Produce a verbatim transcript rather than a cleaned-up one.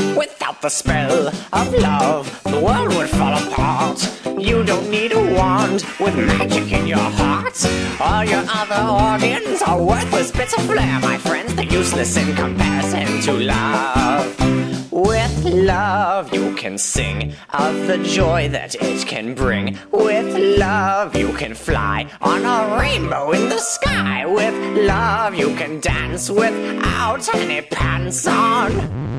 Without the spell of love, the world would fall apart. You don't need a wand with magic in your heart. All your other organs are worthless bits of flair, my friends. They're useless in comparison to love. With love you can sing of the joy that it can bring. With love you can fly on a rainbow in the sky. With love you can dance without any pants on.